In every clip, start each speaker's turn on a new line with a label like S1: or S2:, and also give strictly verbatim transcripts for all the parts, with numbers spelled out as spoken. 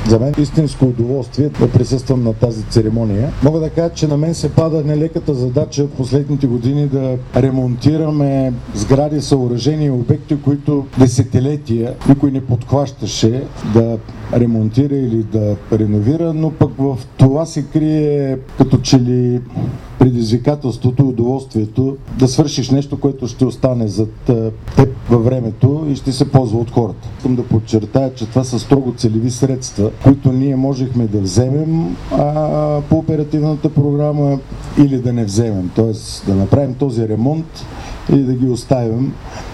S1: За мен е истинско удоволствие да присъствам на тази церемония. Мога да кажа, че на мен се пада нелеката задача в последните години да ремонтираме сгради, съоръжения и обекти, които десетилетия никой не подхващаше да ремонтира или да реновира, но пък в това се крие като че ли предизвикателството, удоволствието да свършиш нещо, което ще остане зад теб във времето и ще се ползва от хората. Искам да подчертая, че това са строго целеви средства, които ние можехме да вземем а, по оперативната програма или да не вземем. Тоест да направим този ремонт или да ги оставим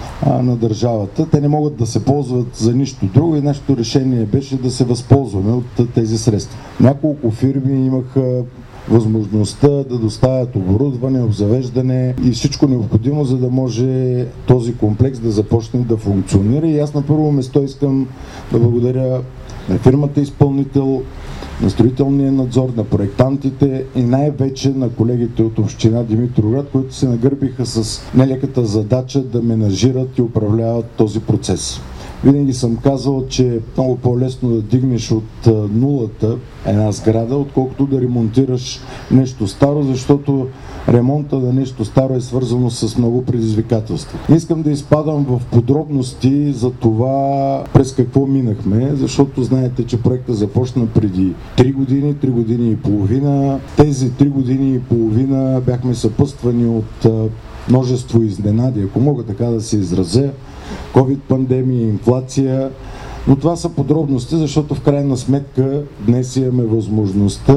S1: на държавата. Те не могат да се ползват за нищо друго и нашето решение беше да се възползваме от тези средства. Няколко фирми имаха възможността да доставят оборудване, обзавеждане и всичко необходимо, за да може този комплекс да започне да функционира. И аз на първо место искам да благодаря на фирмата изпълнител, на строителния надзор, на проектантите и най-вече на колегите от община Димитровград, които се нагърбиха с нелеката задача да менажират и управляват този процес. Винаги съм казал, че е много по-лесно да дигнеш от нулата една сграда, отколкото да ремонтираш нещо старо, защото ремонта на нещо старо е свързано с много предизвикателства. Не искам да изпадам в подробности за това през какво минахме, защото знаете, че проектът започна преди три години, три години и половина. Тези три години и половина бяхме съпътствани от множество изненади, ако мога така да се изразя. ковид-пандемия, инфлация, но това са подробности, защото в крайна сметка днес имаме възможността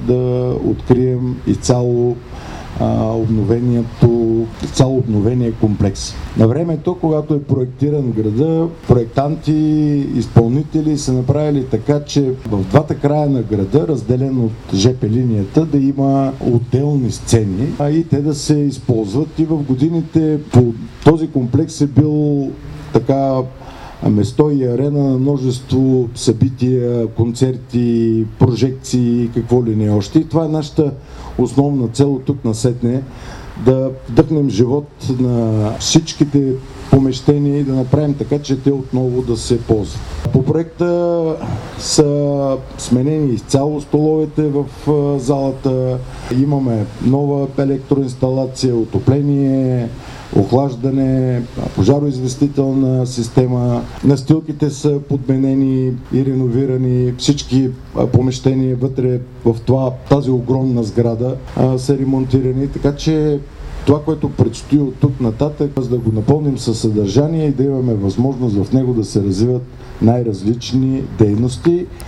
S1: да открием и цяло а, обновението, цяло обновения комплекс. На времето, когато е проектиран града, проектанти, изпълнители са направили така, че в двата края на града, разделен от жп линията, да има отделни сцени, а и те да се използват. И в годините по този комплекс е бил така место и арена на множество събития, концерти, прожекции, какво ли не още. И това е нашата основна цел от тук насетне, да вдъхнем живот на всичките помещения и да направим така, че те отново да се ползват. По проекта са сменени изцяло столовете в залата, имаме нова електроинсталация, отопление, охлаждане, пожароизвестителна система, настилките са подменени и реновирани, всички помещения вътре в това, тази огромна сграда а, са ремонтирани, така че това, което предстои от тук нататък, за да го напълним със съдържание и да имаме възможност в него да се развиват най-различни дейности.